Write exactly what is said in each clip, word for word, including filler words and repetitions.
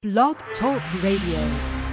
Blog Talk Radio.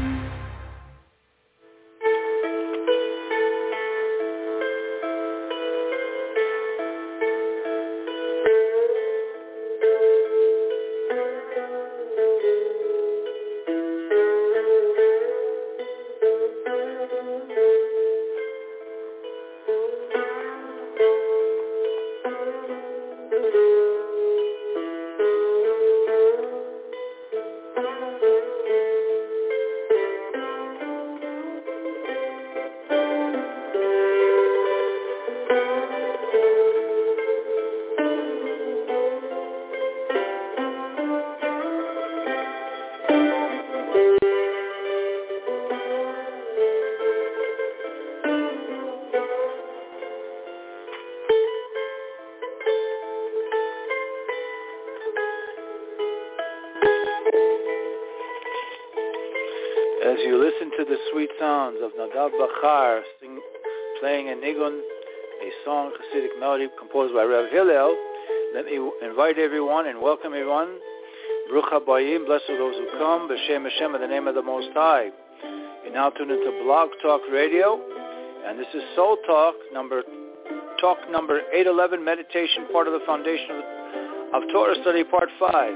As you listen to the sweet sounds of Nadav Bachar sing, playing a nigun, a song, Hasidic melody composed by Rav Hillel, let me invite everyone and welcome everyone. Baruch habayim, blessed are those who come, b'shem Hashem, in the name of the Most High. You're now tuned into Blog Talk Radio, and this is Soul Talk, number talk number eight eleven, meditation, part of the foundation of, of Torah study, part five.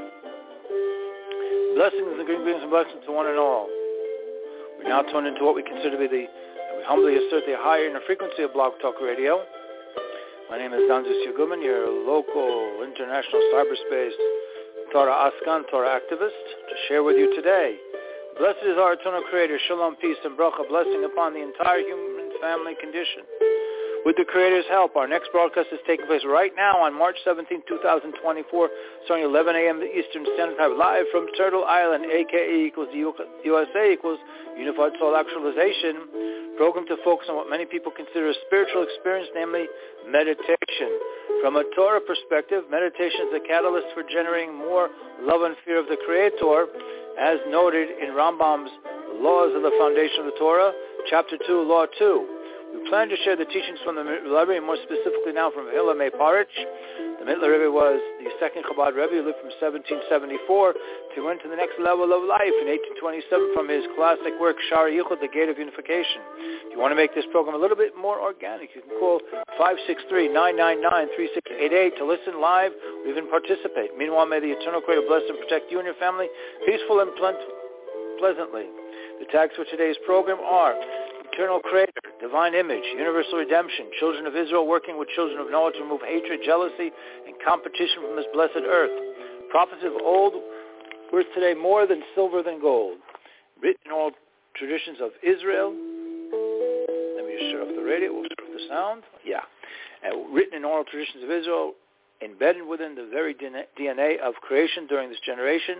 Blessings and greetings and blessings to one and all. We're now tuned into what we consider to be the, we humbly assert, the higher inner frequency of Blog Talk Radio. My name is Danzus Yaguman, your local international cyberspace Torah Askan, Torah activist, to share with you today. Blessed is our eternal Creator, Shalom, peace, and bracha, blessing upon the entire human family condition. With the Creator's help, our next broadcast is taking place right now on March seventeenth, twenty twenty-four, starting eleven a.m. Eastern Standard Time, live from Turtle Island, a k a equals U S A equals Unified Soul Actualization, program to focus on what many people consider a spiritual experience, namely meditation. From a Torah perspective, meditation is a catalyst for generating more love and fear of the Creator, as noted in Rambam's Laws of the Foundation of the Torah, Chapter two, Law two. We plan to share the teachings from the Mittler Rebbe, more specifically now from Hillel Meir Paritch. The Mittler Rebbe was the second Chabad Rebbe, who lived from seventeen seventy-four to went to the next level of life in eighteen twenty-seven from his classic work, Shara Yichud, The Gate of Unification. If you want to make this program a little bit more organic, you can call five six three, nine nine nine, three six eight eight to listen live or even participate. Meanwhile, may the Eternal Creator bless and protect you and your family peaceful and pleasantly. The tags for today's program are Eternal Creator, Divine Image, Universal Redemption, Children of Israel working with Children of Noah to remove hatred, jealousy, and competition from this blessed earth. Prophets of old, worth today more than silver than gold. Written in all traditions of Israel. Let me just shut off the radio. We'll shut off the sound. Yeah. Uh, written in oral traditions of Israel, embedded within the very D N A of creation during this generation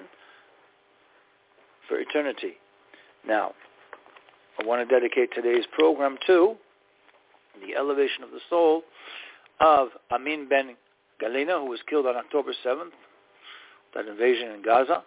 for eternity. Now, I want to dedicate today's program to the elevation of the soul of Amin Ben Galina, who was killed on October seventh, that invasion in Gaza.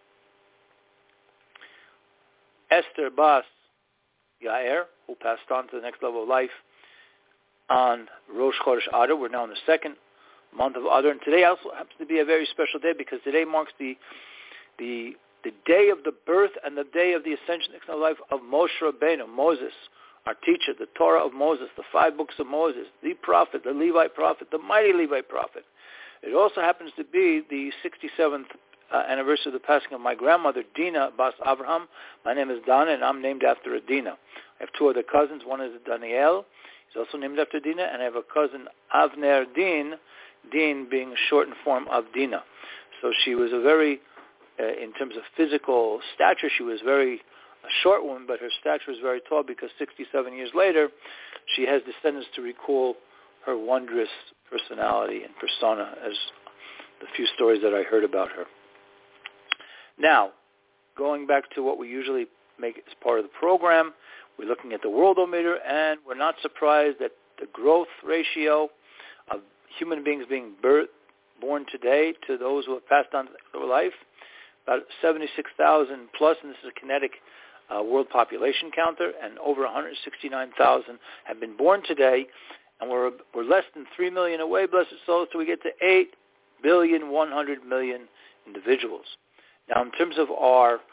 Esther Bas Yair, who passed on to the next level of life on Rosh Chodesh Adar. We're now in the second month of Adar, and today also happens to be a very special day because today marks the the the day of the birth and the day of the ascension of life of Moshe Rabbeinu, Moses, our teacher, the Torah of Moses, the five books of Moses, the prophet, the Levite prophet, the mighty Levite prophet. It also happens to be the sixty-seventh uh, anniversary of the passing of my grandmother, Dina Bas Avraham. My name is Dana, and I'm named after a Dina. I have two other cousins. One is Daniel. He's also named after Dina, and I have a cousin, Avner Din, Din being a shortened form of Dina. So she was a very Uh, in terms of physical stature, she was very a short woman, but her stature was very tall because sixty-seven years later, she has descendants to recall her wondrous personality and persona, as the few stories that I heard about her. Now, going back to what we usually make as part of the program, we're looking at the worldometer, and we're not surprised that the growth ratio of human beings being birth, born today to those who have passed on to life, about seventy-six thousand plus, and this is a kinetic uh, world population counter, and over one hundred sixty-nine thousand have been born today, and we're we're less than three million away, blessed souls, till we get to eight billion one hundred million individuals. Now, in terms of our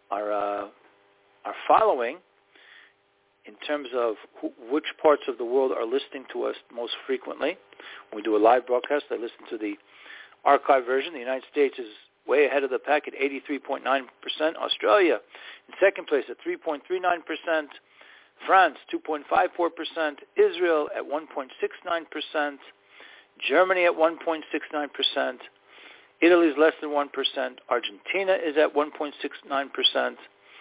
are uh, are following in terms of who, which parts of the world are listening to us most frequently. When we do a live broadcast, I listen to the archive version. The United States is way ahead of the pack at eighty-three point nine percent. Australia in second place at three point three nine percent. France, two point five four percent. Israel at one point six nine percent. Germany at one point six nine percent. Italy is less than one percent. Argentina is at one point six nine percent.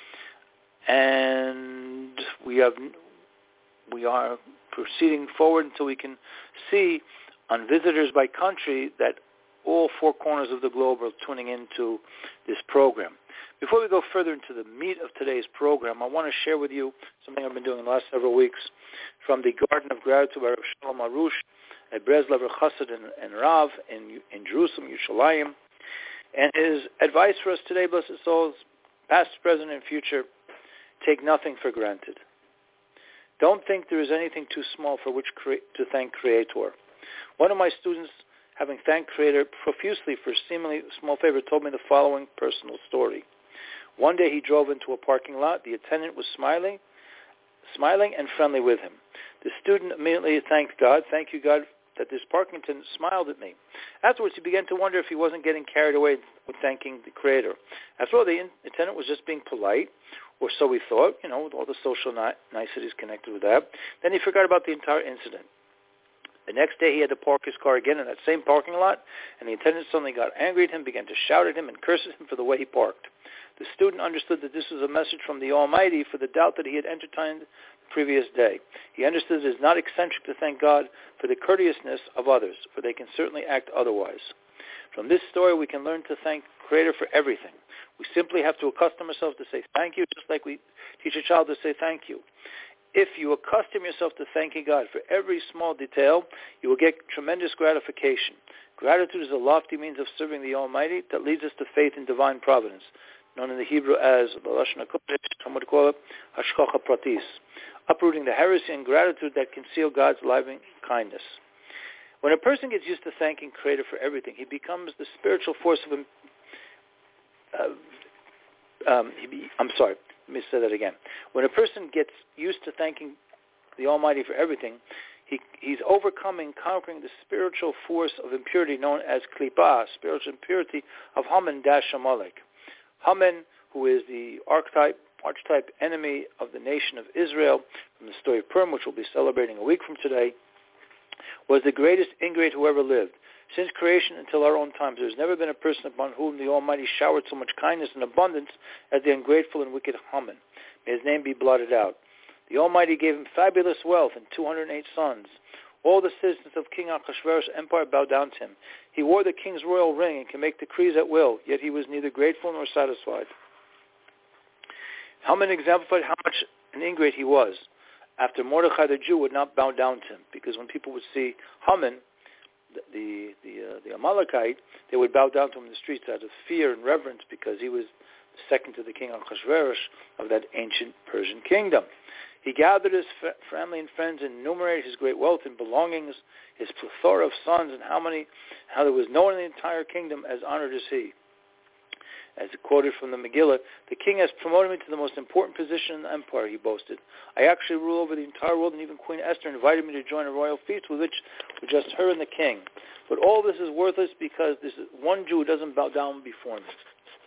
And we have we are proceeding forward until we can see on visitors by country that all four corners of the globe are tuning into this program. Before we go further into the meat of today's program, I want to share with you something I've been doing in the last several weeks from the Garden of Gratitude by Rav Shalom Arush at Breslov Chassid and, and Rav in, in Jerusalem, Yerushalayim. And his advice for us today, blessed souls, past, present, and future, take nothing for granted. Don't think there is anything too small for which cre- to thank Creator. One of my students, having thanked Creator profusely for a seemingly small favor, told me the following personal story. One day he drove into a parking lot. The attendant was smiling, smiling and friendly with him. The student immediately thanked God. Thank you, God, that this parking attendant smiled at me. Afterwards, he began to wonder if he wasn't getting carried away with thanking the Creator. After all, the attendant was just being polite, or so he thought, you know, with all the social ni- niceties connected with that. Then he forgot about the entire incident. The next day, he had to park his car again in that same parking lot, and the attendant suddenly got angry at him, began to shout at him, and curse at him for the way he parked. The student understood that this was a message from the Almighty for the doubt that he had entertained the previous day. He understood it is not eccentric to thank God for the courteousness of others, for they can certainly act otherwise. From this story, we can learn to thank Creator for everything. We simply have to accustom ourselves to say thank you, just like we teach a child to say thank you. If you accustom yourself to thanking God for every small detail, you will get tremendous gratification. Gratitude is a lofty means of serving the Almighty that leads us to faith in divine providence, known in the Hebrew as, some would call it, hashgacha pratis, uprooting the heresy and gratitude that conceal God's loving kindness. When a person gets used to thanking Creator for everything, he becomes the spiritual force of him. Uh, um, he be, I'm sorry, let me say that again. When a person gets used to thanking the Almighty for everything, he, he's overcoming, conquering the spiritual force of impurity known as klipa, spiritual impurity of Haman dash Amalek. Haman, who is the archetype, archetype enemy of the nation of Israel from the story of Purim, which we'll be celebrating a week from today, was the greatest ingrate who ever lived. Since creation until our own times, there has never been a person upon whom the Almighty showered so much kindness and abundance as the ungrateful and wicked Haman. May his name be blotted out. The Almighty gave him fabulous wealth and two hundred eight sons. All the citizens of King Achashverosh's empire bowed down to him. He wore the king's royal ring and can make decrees at will, yet he was neither grateful nor satisfied. Haman exemplified how much an ingrate he was. After Mordechai the Jew would not bow down to him, because when people would see Haman, the the the, uh, the Amalekite, they would bow down to him in the streets out of fear and reverence, because he was second to the king Achashverosh of that ancient Persian kingdom. He gathered his family and friends and enumerated his great wealth and belongings, his plethora of sons, and how many, how there was no one in the entire kingdom as honored as he. As quoted from the Megillah, the king has promoted me to the most important position in the empire, he boasted. I actually rule over the entire world, and even Queen Esther invited me to join a royal feast with which were just her and the king. But all this is worthless because this is one Jew who doesn't bow down before me.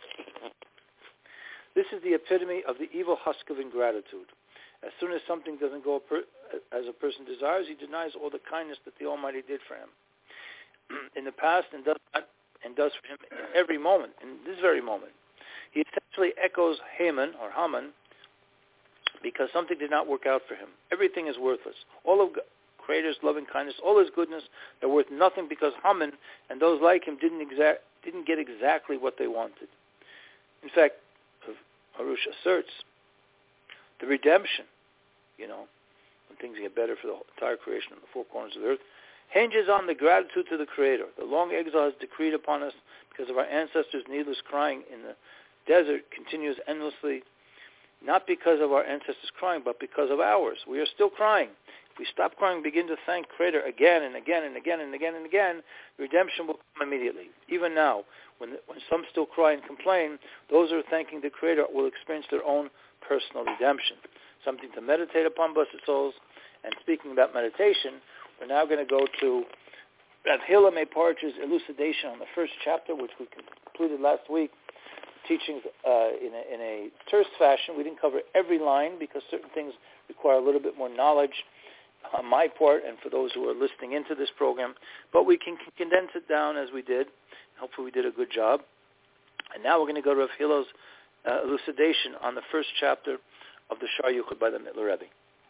This is the epitome of the evil husk of ingratitude. As soon as something doesn't go as a person desires, he denies all the kindness that the Almighty did for him in the past and does not, and does for him in every moment, in this very moment. He essentially echoes Haman or Haman because something did not work out for him. Everything is worthless. All of Creator's loving kindness, all his goodness, they're worth nothing because Haman and those like him didn't exact, didn't get exactly what they wanted. In fact, Arush asserts the redemption, you know, when things get better for the entire creation of the four corners of the earth, hinges on the gratitude to the Creator. The long exile has decreed upon us because of our ancestors' needless crying in the desert continues endlessly, not because of our ancestors' crying, but because of ours. We are still crying. If we stop crying and begin to thank Creator again and again and again and again and again, redemption will come immediately. Even now, when when some still cry and complain, those who are thanking the Creator will experience their own personal redemption. Something to meditate upon, blessed souls. And speaking about meditation, we're now going to go to Rav Hillel Meiparch's elucidation on the first chapter, which we completed last week, teachings uh, in, a, in a terse fashion. We didn't cover every line because certain things require a little bit more knowledge on my part and for those who are listening into this program. But we can condense it down as we did. Hopefully we did a good job. And now we're going to go to Rav Hillel's uh, elucidation on the first chapter of the Shar Yuchad by the Mittler Rebbe.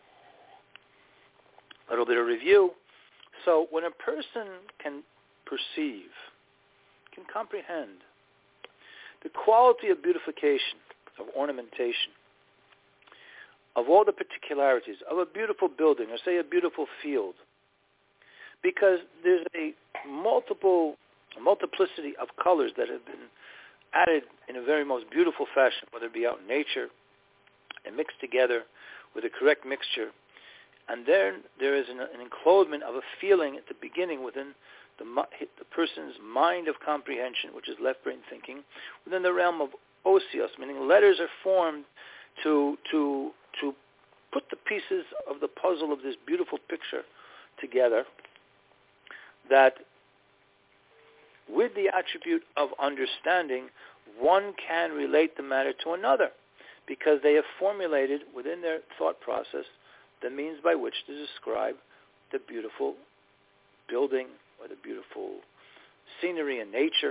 A little bit of review. So when a person can perceive, can comprehend the quality of beautification, of ornamentation, of all the particularities of a beautiful building, or say a beautiful field, because there's a multiple, a multiplicity of colors that have been added in a very most beautiful fashion, whether it be out in nature and mixed together with a correct mixture. And then there is an, an enclosement of a feeling at the beginning within the, the person's mind of comprehension, which is left brain thinking, within the realm of osios, meaning letters are formed to to to put the pieces of the puzzle of this beautiful picture together, that with the attribute of understanding, one can relate the matter to another, because they have formulated within their thought process the means by which to describe the beautiful building or the beautiful scenery and nature.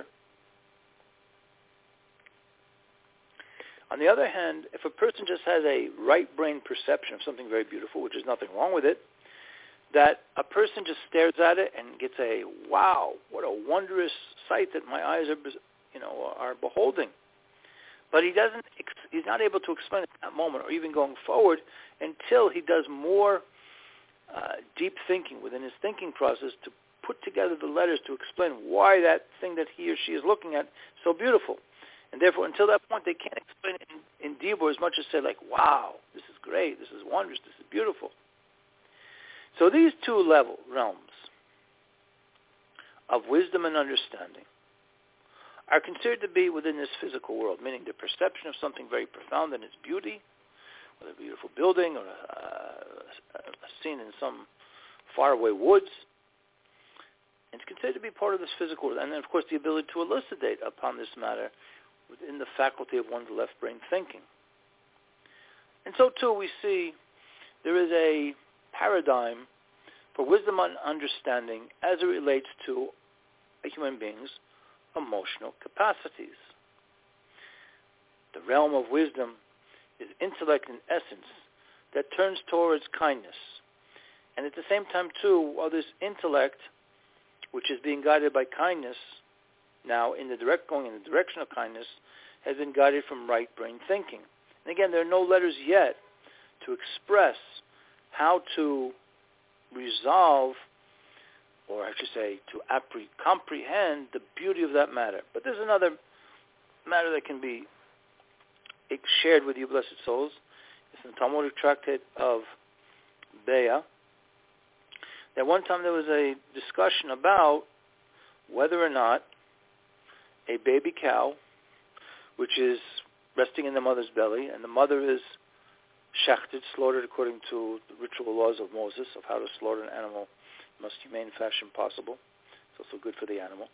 On the other hand, if a person just has a right brain perception of something very beautiful, which is nothing wrong with it, that a person just stares at it and gets a, wow, what a wondrous sight that my eyes are, you know, are beholding. But he doesn't, he's not able to explain it at that moment or even going forward until he does more uh, deep thinking within his thinking process to put together the letters to explain why that thing that he or she is looking at is so beautiful. And therefore, until that point, they can't explain it in, in Dibur as much as say, like, wow, this is great, this is wondrous, this is beautiful. So these two level realms of wisdom and understanding are considered to be within this physical world, meaning the perception of something very profound in its beauty, whether a beautiful building or a, a scene in some faraway woods. It's considered to be part of this physical world. And then, of course, the ability to elucidate upon this matter within the faculty of one's left brain thinking. And so, too, we see there is a paradigm for wisdom and understanding as it relates to a human being's emotional capacities. The realm of wisdom is intellect in essence that turns towards kindness. And at the same time, too, while this intellect, which is being guided by kindness, now in the direct going in the direction of kindness, has been guided from right brain thinking. And again, there are no letters yet to express how to resolve, or I should say, to appre- comprehend the beauty of that matter. But there's another matter that can be shared with you, blessed souls. It's in the Talmudic tractate of Be'ah. That one time there was a discussion about whether or not a baby cow, which is resting in the mother's belly, and the mother is shechted, slaughtered according to the ritual laws of Moses of how to slaughter an animal in the most humane fashion possible. It's also good for the animal.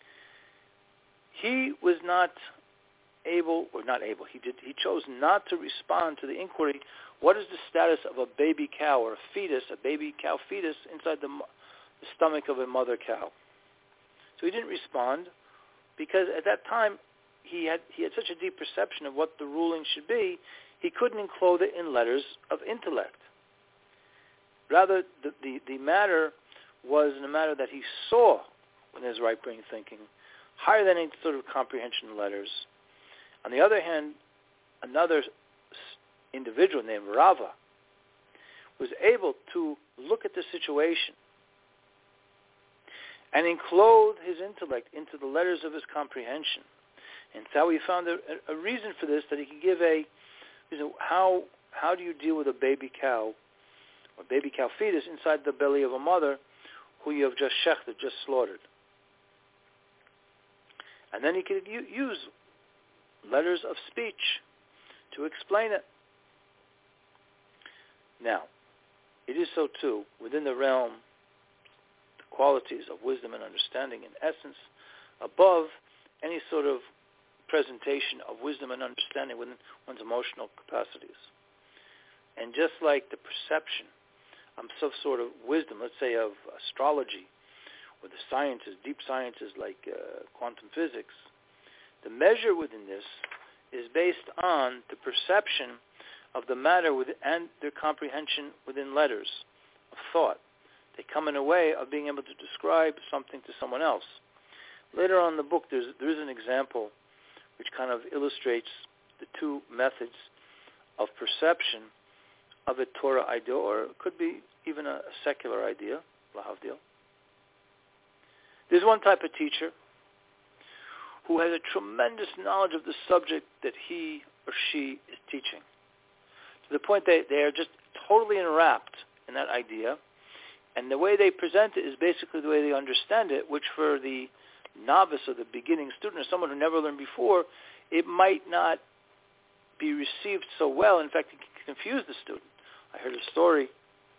He was not able, or not able, he did. He chose not to respond to the inquiry, what is the status of a baby cow or a fetus, a baby cow fetus inside the, the stomach of a mother cow? So he didn't respond because at that time he had he had such a deep perception of what the ruling should be, he couldn't enclose it in letters of intellect. Rather, the, the, the matter was in a matter that he saw in his right brain thinking, higher than any sort of comprehension in letters. On the other hand, another individual named Rava was able to look at the situation and enclose his intellect into the letters of his comprehension. And so he found a, a reason for this, that he could give a, you know, how how do you deal with a baby cow or baby cow fetus inside the belly of a mother who you have just shechted, just slaughtered. And then he could u- use letters of speech to explain it. Now, it is so too within the realm, the qualities of wisdom and understanding in essence, above any sort of presentation of wisdom and understanding within one's emotional capacities. And just like the perception of some sort of wisdom, let's say of astrology, or the sciences, deep sciences like uh, quantum physics, the measure within this is based on the perception of the matter with, and their comprehension within letters of thought. They come in a way of being able to describe something to someone else. Later on in the book, there's, there is an example which kind of illustrates the two methods of perception of a Torah idea, or it could be even a, a secular idea, lahavdil. There's one type of teacher who has a tremendous knowledge of the subject that he or she is teaching, to the point that they are just totally enwrapped in that idea, and the way they present it is basically the way they understand it, which for the novice or the beginning student or someone who never learned before, it might not be received so well. In fact, it can confuse the student. I heard a story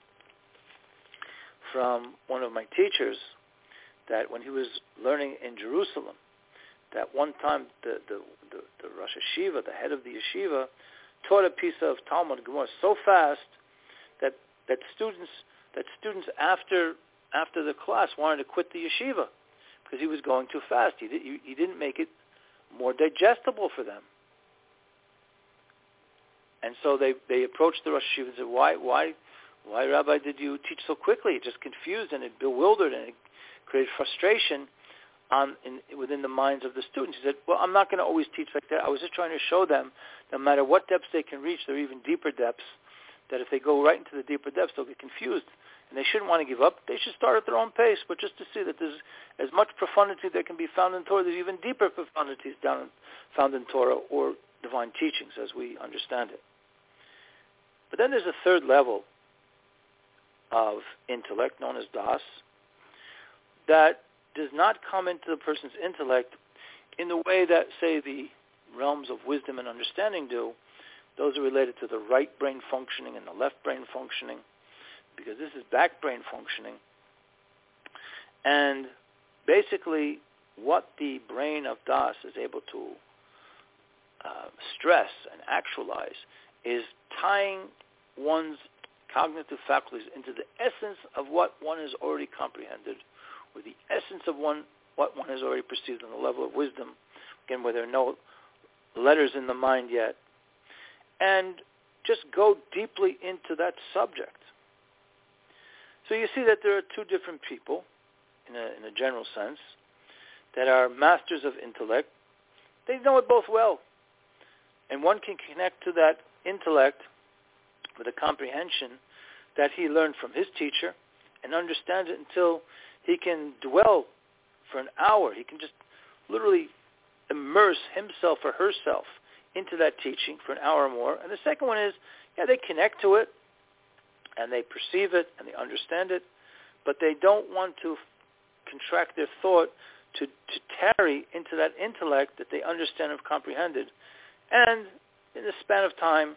from one of my teachers that when he was learning in Jerusalem, that one time the, the, the, the Rosh Yeshiva, the head of the yeshiva, taught a piece of Talmud Gemara so fast that, that students that students after after the class wanted to quit the yeshiva because he was going too fast. He, did, he, he didn't make it more digestible for them. And so they, they approached the Rosh Yeshiva and said, why, why, why, Rabbi, did you teach so quickly? It just confused and it bewildered and it created frustration on in, within the minds of the students. He said, well, I'm not going to always teach like that. I was just trying to show them no matter what depths they can reach, there are even deeper depths, that if they go right into the deeper depths, they'll get confused. And they shouldn't want to give up. They should start at their own pace, but just to see that there's as much profundity that can be found in Torah, there's even deeper profundities down found in Torah or divine teachings as we understand it. But then there's a third level of intellect known as das that does not come into the person's intellect in the way that, say, the realms of wisdom and understanding do. Those are related to the right brain functioning and the left brain functioning, because this is back brain functioning. And basically what the brain of Das is able to uh, stress and actualize is tying one's cognitive faculties into the essence of what one has already comprehended, or the essence of one what one has already perceived on the level of wisdom, again, where there are no letters in the mind yet, and just go deeply into that subject. So you see that there are two different people, in a, in a general sense, that are masters of intellect. They know it both well. And one can connect to that intellect with a comprehension that he learned from his teacher and understands it until he can dwell for an hour. He can just literally immerse himself or herself into that teaching for an hour or more. And the second one is, yeah, they connect to it, and they perceive it, and they understand it, but they don't want to contract their thought to, to tarry into that intellect that they understand and have comprehended. And in the span of time,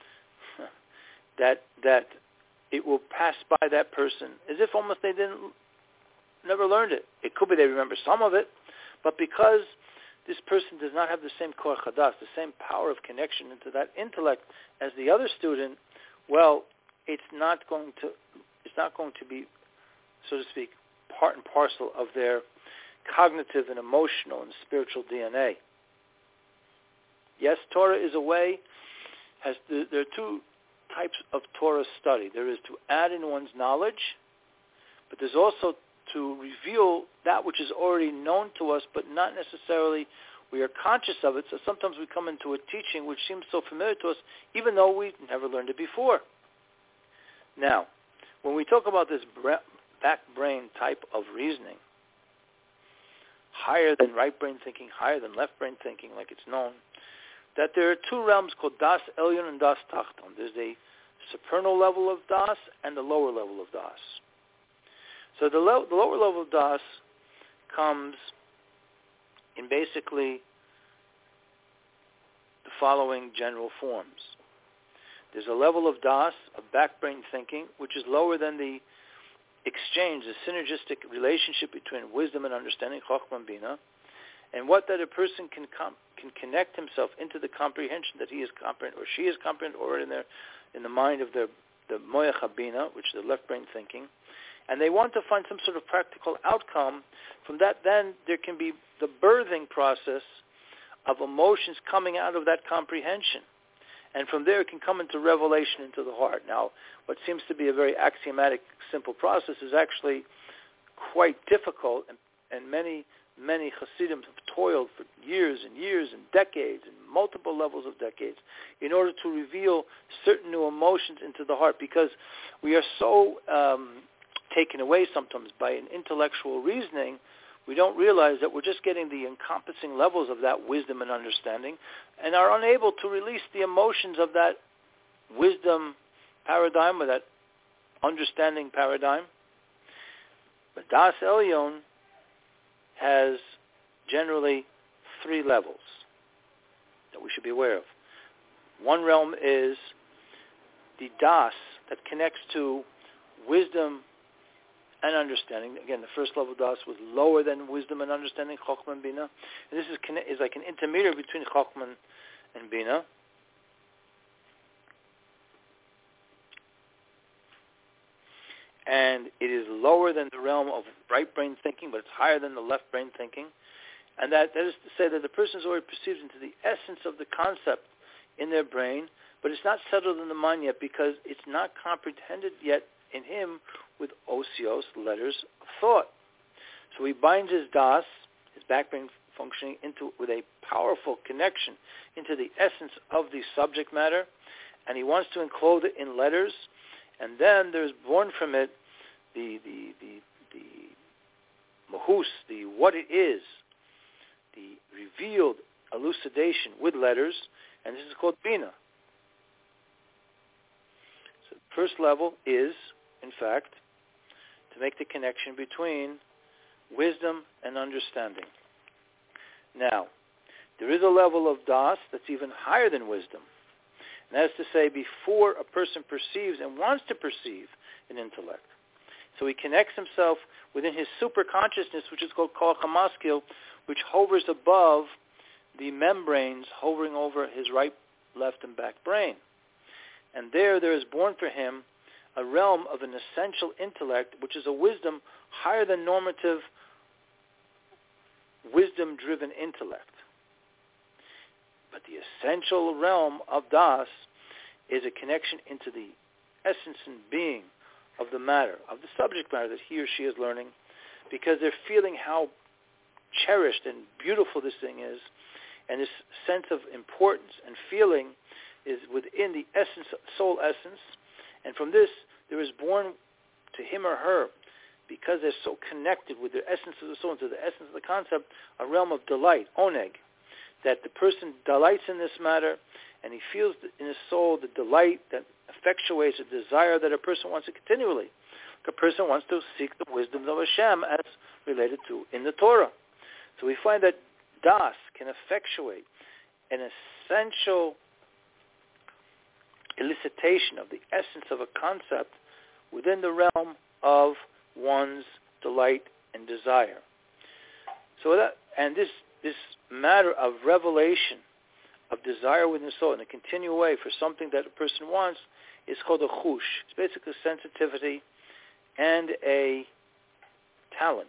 that that it will pass by that person as if almost they didn't, never learned it. It could be they remember some of it, but because this person does not have the same koach hadas, the same power of connection into that intellect as the other student, well, it's not going to, it's not going to be, so to speak, part and parcel of their cognitive and emotional and spiritual D N A. Yes, Torah is a way, has the, there are two types of Torah study. There is to add in one's knowledge, but there's also to reveal that which is already known to us, but not necessarily we are conscious of it. So sometimes we come into a teaching which seems so familiar to us, even though we've never learned it before. Now, when we talk about this back brain type of reasoning, higher than right brain thinking, higher than left brain thinking, like it's known, that there are two realms called Das Elyon and Das Tachton. There's a supernal level of das and the lower level of das. So the, lo- the lower level of das comes in basically the following general forms. There's a level of das, of back-brain thinking, which is lower than the exchange, the synergistic relationship between wisdom and understanding, chokhmah and bina, and what that a person can com- can connect himself into the comprehension that he is comprehended or she is comprehended or in their in the mind of their the moyach habina, which is the left brain thinking, and they want to find some sort of practical outcome from that. Then there can be the birthing process of emotions coming out of that comprehension. And from there it can come into revelation into the heart. Now, what seems to be a very axiomatic, simple process is actually quite difficult, and, and many, many Hasidim have toiled for years and years and decades and multiple levels of decades in order to reveal certain new emotions into the heart, because we are so um, taken away sometimes by an intellectual reasoning. We don't realize that we're just getting the encompassing levels of that wisdom and understanding and are unable to release the emotions of that wisdom paradigm or that understanding paradigm. But Das Elyon has generally three levels that we should be aware of. One realm is the Das that connects to wisdom and understanding. Again, the first level Das was lower than wisdom and understanding, chokhmah and bina. And this is, is like an intermediary between chokhmah and bina. And it is lower than the realm of right brain thinking, but it's higher than the left brain thinking. And that, that is to say that the person is already perceived into the essence of the concept in their brain, but it's not settled in the mind yet because it's not comprehended yet in him with osios, letters of thought. So he binds his das, his back brain functioning, into with a powerful connection into the essence of the subject matter, and he wants to enclose it in letters, and then there's born from it the the the the mahus, the what it is, the revealed elucidation with letters, and this is called bina. So the first level is, in fact, to make the connection between wisdom and understanding. Now, there is a level of das that's even higher than wisdom. And that is to say, before a person perceives and wants to perceive an intellect. So he connects himself within his super consciousness, which is called Koach HaMaskil, which hovers above the membranes hovering over his right, left, and back brain. And there, there is born for him a realm of an essential intellect, which is a wisdom higher than normative, wisdom-driven intellect. But the essential realm of Das is a connection into the essence and being of the matter, of the subject matter that he or she is learning, because they're feeling how cherished and beautiful this thing is, and this sense of importance and feeling is within the essence, soul essence. And from this, there is born to him or her, because they're so connected with the essence of the soul and to the essence of the concept, a realm of delight, oneg, that the person delights in this matter, and he feels in his soul the delight that effectuates a desire that a person wants to continually. A person wants to seek the wisdom of Hashem as related to in the Torah. So we find that Das can effectuate an essential elicitation of the essence of a concept within the realm of one's delight and desire. So that, and this this matter of revelation, of desire within the soul, in a continual way for something that a person wants, is called a chush. It's basically sensitivity and a talent.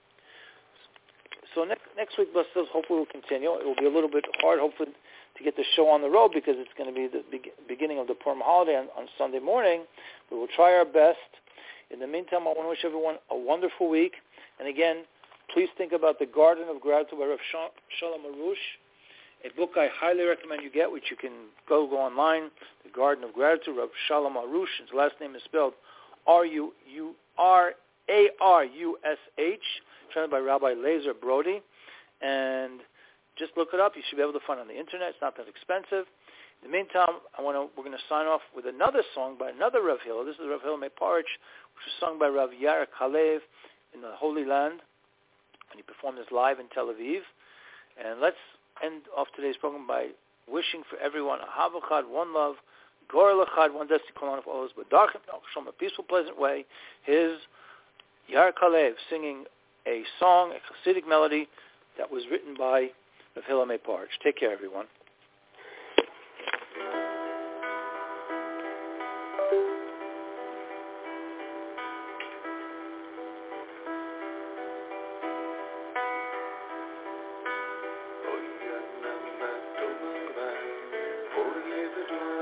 So next next week, hopefully we'll continue. It will be a little bit hard, hopefully, to get the show on the road because it's going to be the be- beginning of the Purim holiday on, on Sunday morning. We will try our best. In the meantime, I want to wish everyone a wonderful week. And again, please think about The Garden of Gratitude by Rav Shalom Arush, a book I highly recommend you get, which you can go go online. The Garden of Gratitude, Rav Shalom Arush. His last name is spelled R U U R A R U S H, translated by Rabbi Lazer Brody. And just look it up. You should be able to find it on the internet. It's not that expensive. In the meantime, I want to, we're going to sign off with another song by another Rav Hillel. This is Rav Hillel Meparich, which was sung by Rav Yair Kalev in the Holy Land, and he performed this live in Tel Aviv. And let's end off today's program by wishing for everyone a Havachad, one love, Gorel Echad, one destiny, Kolan of Oz, B'darchim Nochem, a peaceful, pleasant way. His Yair Kalev singing a song, a Hasidic melody that was written by Rav Hillel Meparich. Take care, everyone. Oh,